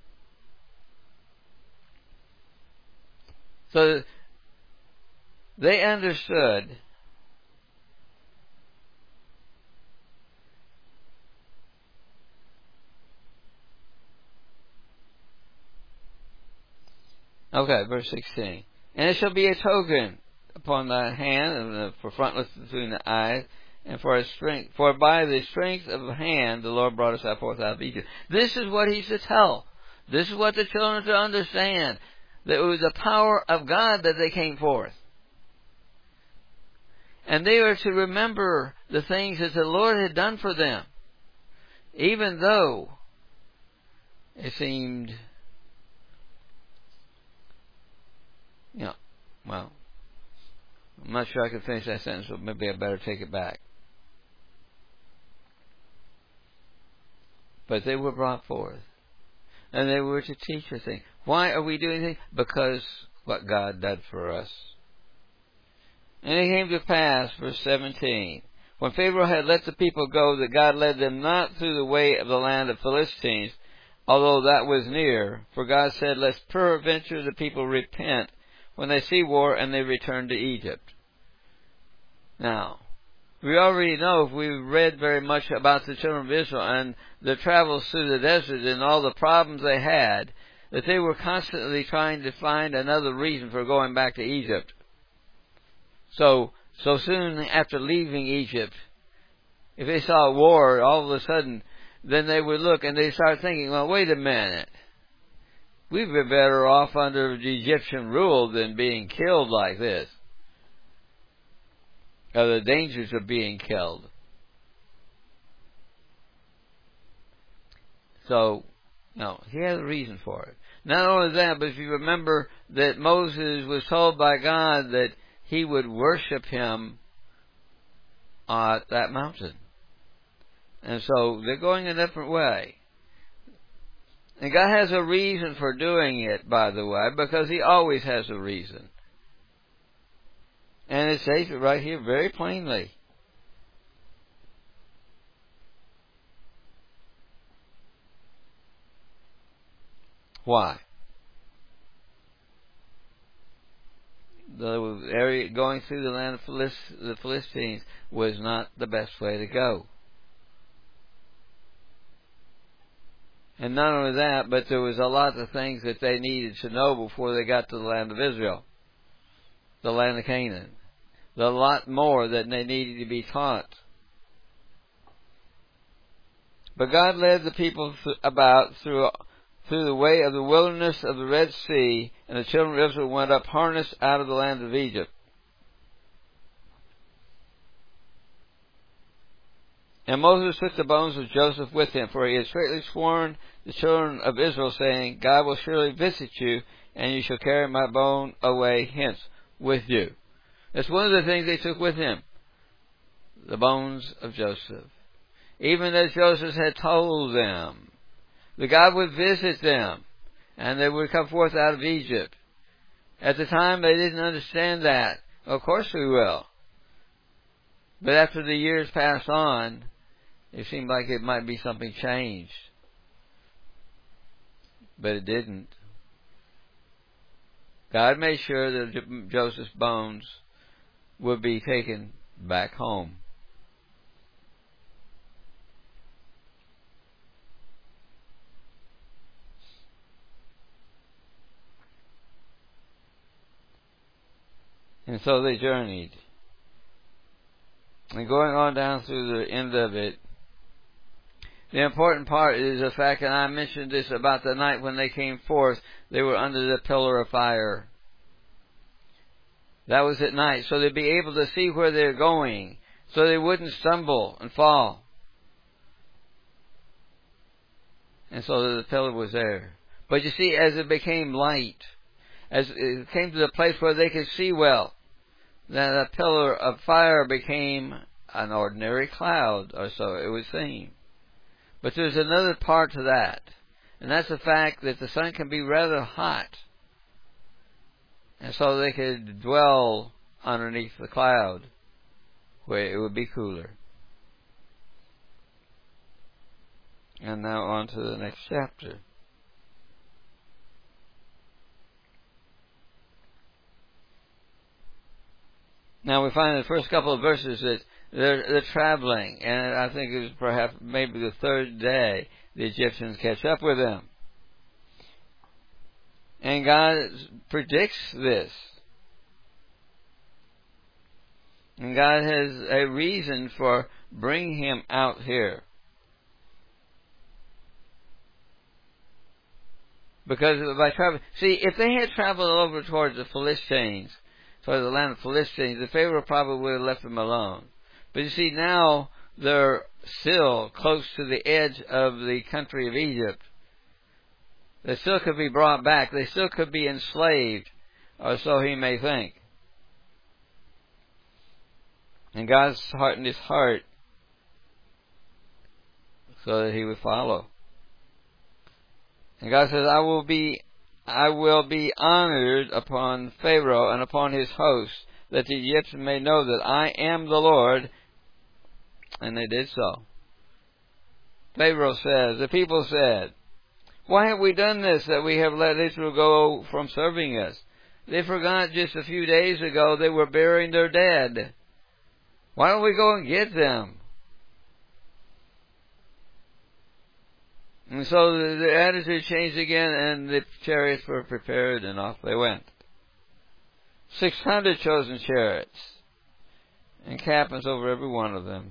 [SPEAKER 1] so they understood okay, verse sixteen. And it shall be a token upon thy hand, and for frontlets between the eyes, and for his strength. For by the strength of the hand the Lord brought us out forth out of Egypt. This is what he's to tell. This is what the children are to understand. That it was the power of God that they came forth. And they are to remember the things that the Lord had done for them. Even though it seemed, you know, well, I'm not sure I can finish that sentence, so maybe I better take it back. But they were brought forth. And they were to teach us things. Why are we doing things? Because what God did for us. And it came to pass, verse seventeen, when Pharaoh had let the people go, that God led them not through the way of the land of Philistines, although that was near. For God said, lest peradventure the people repent when they see war, and they return to Egypt. Now, we already know, if we've read very much about the children of Israel and the travels through the desert and all the problems they had, that they were constantly trying to find another reason for going back to Egypt. So, so soon after leaving Egypt, if they saw a war, all of a sudden, then they would look and they'd start thinking, well, wait a minute. We'd be better off under the Egyptian rule than being killed like this. Or the dangers of being killed. So, no, he had a reason for it. Not only that, but if you remember that Moses was told by God that he would worship him at that mountain. And so they're going a different way. And God has a reason for doing it, by the way, because he always has a reason. And it says it right here very plainly. Why? The area going through the land of Philist- the Philistines was not the best way to go. And not only that, but there was a lot of things that they needed to know before they got to the land of Israel, the land of Canaan. There's a lot more that they needed to be taught. But God led the people th- about through through the way of the wilderness of the Red Sea, and the children of Israel went up harnessed out of the land of Egypt. And Moses took the bones of Joseph with him, for he had straitly sworn the children of Israel, saying, God will surely visit you, and you shall carry my bone away hence with you. That's one of the things they took with him, the bones of Joseph. Even as Joseph had told them, that God would visit them, and they would come forth out of Egypt. At the time, they didn't understand that. Of course we will. But after the years passed on, it seemed like it might be something changed. But it didn't. God made sure that Joseph's bones would be taken back home. And so they journeyed. And going on down through the end of it, the important part is the fact, and I mentioned this about the night when they came forth, they were under the pillar of fire. That was at night, so they'd be able to see where they're going, so they wouldn't stumble and fall. And so the pillar was there. But you see, as it became light, as it came to the place where they could see well, then the pillar of fire became an ordinary cloud, or so it would seem. But there's another part to that, and that's the fact that the sun can be rather hot. And so they could dwell underneath the cloud, where it would be cooler. And now on to the next chapter. Now we find in the first couple of verses that they're, they're traveling, and I think it was perhaps maybe the third day the Egyptians catch up with them. And God predicts this. And God has a reason for bringing him out here. Because by traveling, see, if they had traveled over towards the Philistines, towards the land of Philistines, the Pharaoh probably would have left them alone. But you see, now they're still close to the edge of the country of Egypt. They still could be brought back. They still could be enslaved, or so he may think. And God's hardened his heart so that he would follow. And God says, I will be, I will be honored upon Pharaoh and upon his host, that the Egyptians may know that I am the Lord. And they did so. Pharaoh says, the people said, why have we done this, that we have let Israel go from serving us? They forgot just a few days ago they were burying their dead. Why don't we go and get them? And so the, the attitude changed again, and the chariots were prepared, and off they went. Six hundred chosen chariots, and captains over every one of them.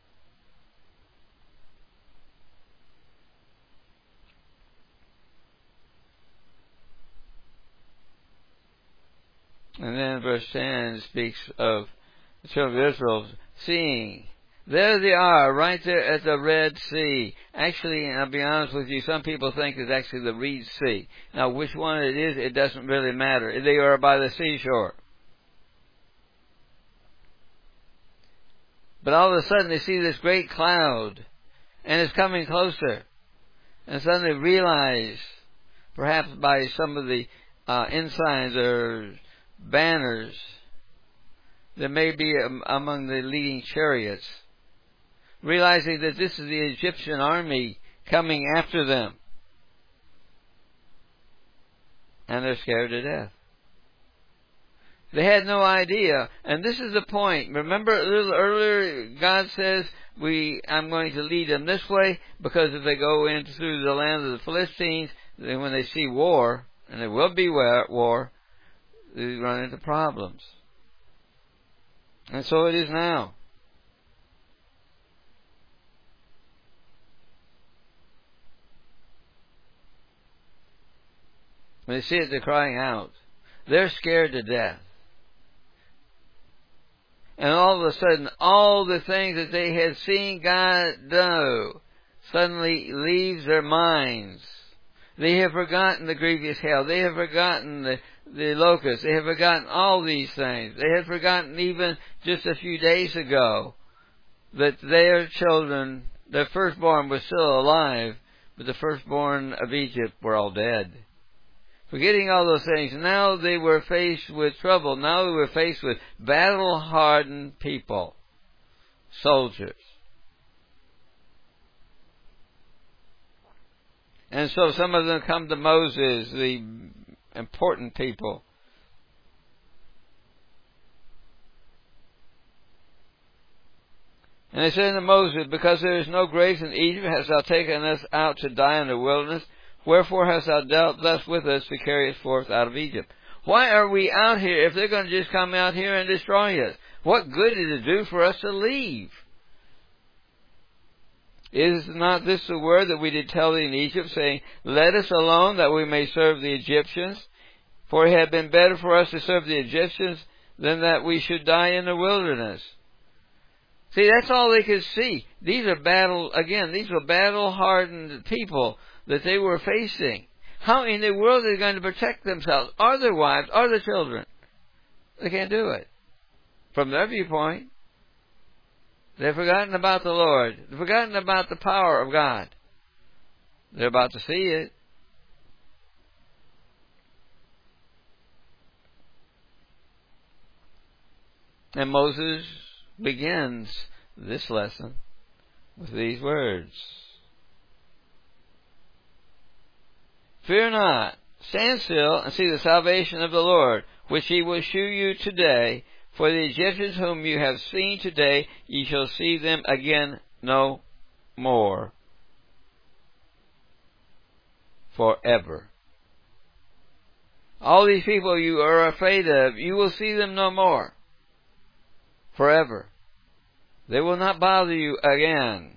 [SPEAKER 1] And then verse ten speaks of the children of Israel seeing. There they are, right there at the Red Sea. Actually, I'll be honest with you, some people think it's actually the Reed Sea. Now, which one it is, it doesn't really matter. They are by the seashore. But all of a sudden, they see this great cloud, and it's coming closer. And suddenly realize, perhaps by some of the uh, ensigns or banners that may be um, among the leading chariots, realizing that this is the Egyptian army coming after them. And they're scared to death. They had no idea. And this is the point. Remember a little earlier, God says, "We, I'm going to lead them this way, because if they go in through the land of the Philistines, then when they see war, and there will be war, they run into problems." And so it is now. When they see it, they're crying out. They're scared to death. And all of a sudden, all the things that they had seen God do suddenly leaves their minds. They have forgotten the grievous hail. They have forgotten the, the locusts. They have forgotten all these things. They had forgotten even just a few days ago that their children, their firstborn, was still alive, but the firstborn of Egypt were all dead. Forgetting all those things, now they were faced with trouble. Now they were faced with battle-hardened people, soldiers. And so some of them come to Moses, the important people. And they said to Moses, "Because there is no grace in Egypt, hast thou taken us out to die in the wilderness? Wherefore hast thou dealt thus with us to carry us forth out of Egypt?" Why are we out here if they're going to just come out here and destroy us? What good does it do for us to leave? Is not this the word that we did tell thee in Egypt, saying, Let us alone, that we may serve the Egyptians? For it had been better for us to serve the Egyptians than that we should die in the wilderness. See, that's all they could see. These are battle, again, these were battle-hardened people that they were facing. How in the world are they going to protect themselves, or their wives, or their children? They can't do it. From their viewpoint, they've forgotten about the Lord. They've forgotten about the power of God. They're about to see it. And Moses begins this lesson with these words. Fear not, stand still and see the salvation of the Lord, which he will shew you today. For the Egyptians whom you have seen today, ye shall see them again no more. Forever. All these people you are afraid of, you will see them no more. Forever. They will not bother you again.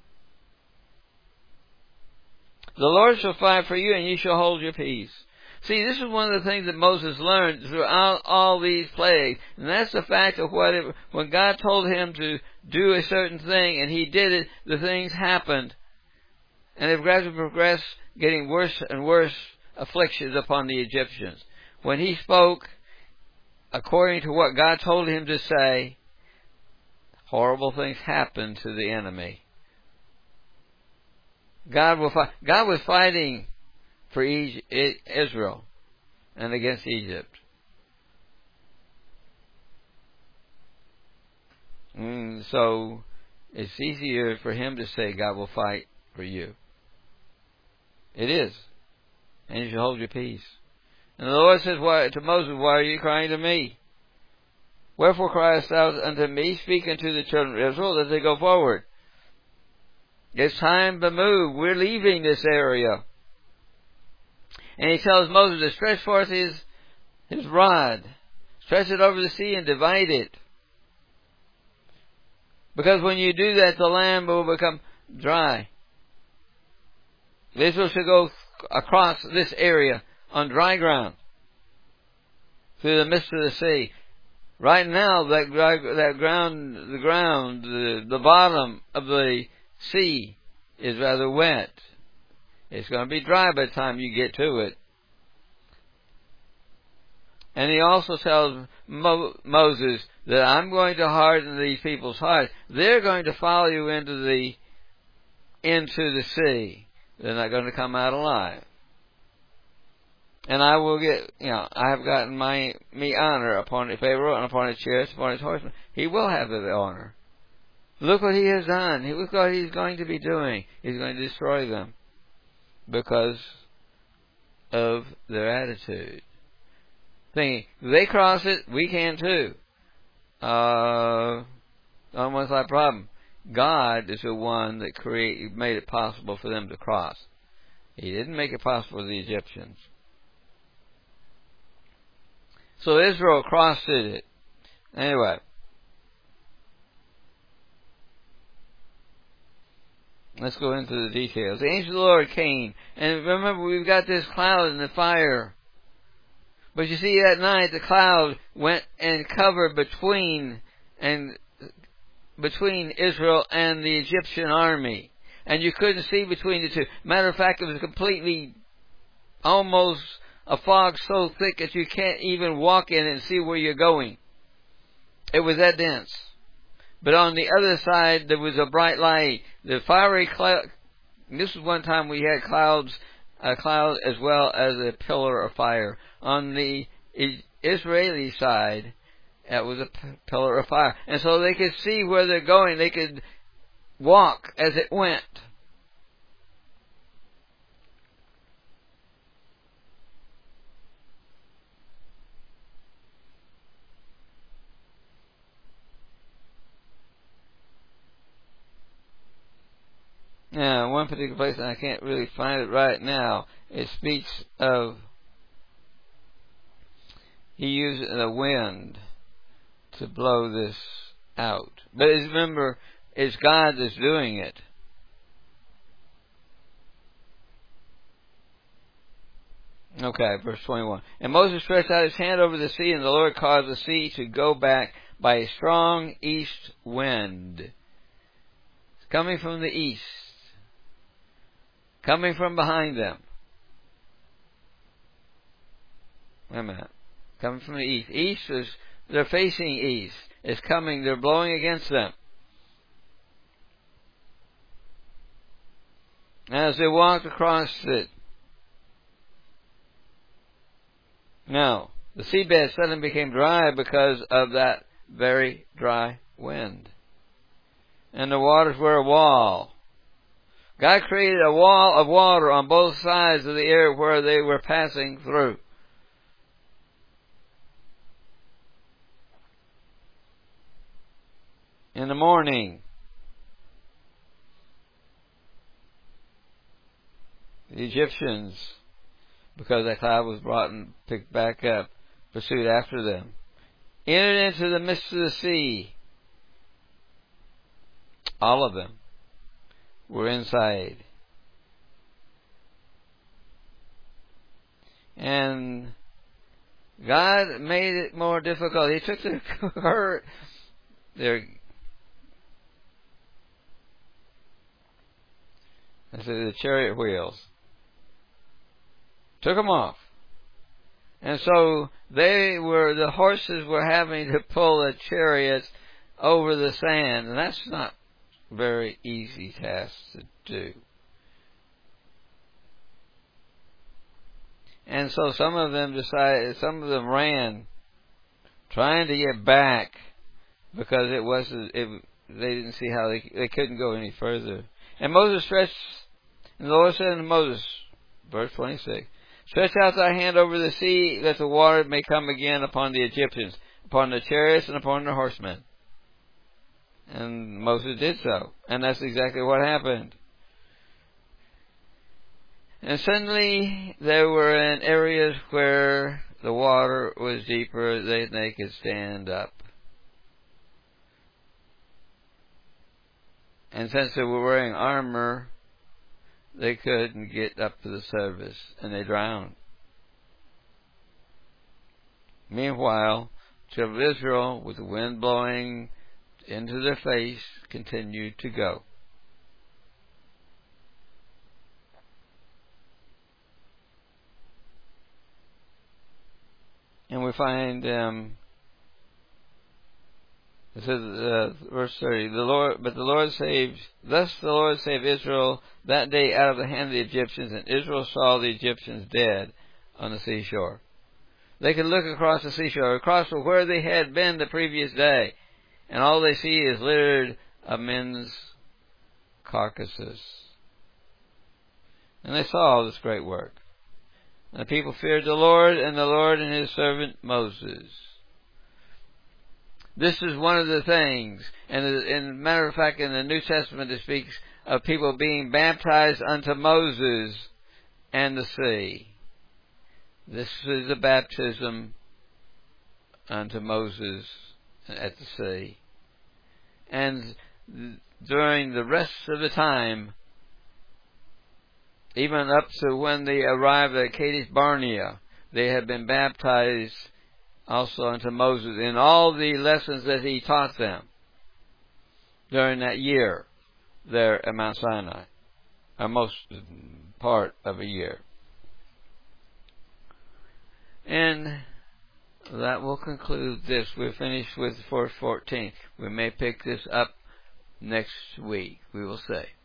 [SPEAKER 1] The Lord shall fight for you, and you shall hold your peace. See, this is one of the things that Moses learned throughout all these plagues, and that's the fact of what it, when God told him to do a certain thing, and he did it, the things happened, and they've gradually progressed, getting worse and worse afflictions upon the Egyptians. When he spoke according to what God told him to say, horrible things happened to the enemy. God will fight. God was fighting for Israel and against Egypt. And so it's easier for him to say God will fight for you. It is. And you should hold your peace. And the Lord says why, to Moses, why are you crying to me? Wherefore criest thou unto me? Speak unto the children of Israel as they go forward. It's time to move. We're leaving this area. And he tells Moses to stretch forth his, his rod. Stretch it over the sea and divide it. Because when you do that, the land will become dry. Israel should go across this area on dry ground. Through the midst of the sea. Right now, that, that ground, the ground, the, the bottom of the sea is rather wet. It's going to be dry by the time you get to it. And he also tells Mo- Moses that I'm going to harden these people's hearts. They're going to follow you into the into the sea. They're not going to come out alive. And I will get, you know, I have gotten my me honor upon the Pharaoh and upon his chariots, upon his horsemen. He will have the honor. Look what he has done. Look what he's going to be doing. He's going to destroy them because of their attitude. Thinking, they cross it, we can too. Uh, almost like a problem. God is the one that created, made it possible for them to cross. He didn't make it possible for the Egyptians. So Israel crossed it. Anyway. Let's go into the details. The angel of the Lord came. And remember, we've got this cloud and the fire. But you see, that night the cloud went and covered between and between Israel and the Egyptian army. And you couldn't see between the two. Matter of fact, it was completely almost a fog so thick that you can't even walk in and see where you're going. It was that dense. But on the other side, there was a bright light. The fiery cloud. This was one time we had clouds, a cloud as well as a pillar of fire. On the Israeli side, it was a p- pillar of fire. And so they could see where they're going. They could walk as it went. Now, one particular place, and I can't really find it right now, it speaks of He used the wind to blow this out. But remember, it's God that's doing it. Okay, verse twenty-one. And Moses stretched out his hand over the sea, and the Lord caused the sea to go back by a strong east wind. It's coming from the east. Coming from behind them. Wait a minute. Coming from the east. East is, they're facing east. It's coming, they're blowing against them. And as they walked across it, now, the seabed suddenly became dry because of that very dry wind. And the waters were a wall. God created a wall of water on both sides of the area where they were passing through. In the morning, the Egyptians, because that cloud was brought and picked back up, pursued after them, entered into the midst of the sea. All of them were inside. And God made it more difficult. He took their hurt, their I said the chariot wheels. Took them off. And so they were, the horses were having to pull the chariots over the sand. And that's not a very easy task to do. And so some of them decided, some of them ran, trying to get back, because it wasn't, it, they didn't see how they, they couldn't go any further. And Moses stretched, and the Lord said unto Moses, verse twenty-six, stretch out thy hand over the sea, that the water may come again upon the Egyptians, upon the chariots and upon the horsemen. And Moses did so. And that's exactly what happened. And suddenly they were in areas where the water was deeper than they could stand up. And since they were wearing armor, they couldn't get up to the surface, and they drowned. Meanwhile, the children of Israel, with the wind blowing into their face, continued to go. And we find, um, it says, uh, verse thirty, the Lord, but the Lord saved, thus the Lord saved Israel that day out of the hand of the Egyptians, and Israel saw the Egyptians dead on the seashore. They could look across the seashore, across from where they had been the previous day, and all they see is littered of men's carcasses. And they saw all this great work. And the people feared the Lord, and the Lord and his servant Moses. This is one of the things, and as a matter of fact, in the New Testament it speaks of people being baptized unto Moses and the sea. This is the baptism unto Moses at the sea. And during the rest of the time, even up to when they arrived at Kadesh Barnea, they had been baptized also unto Moses in all the lessons that he taught them during that year there at Mount Sinai, or most part of a year. And that will conclude this. We're finished with verse fourteen. We may pick this up next week, we will say.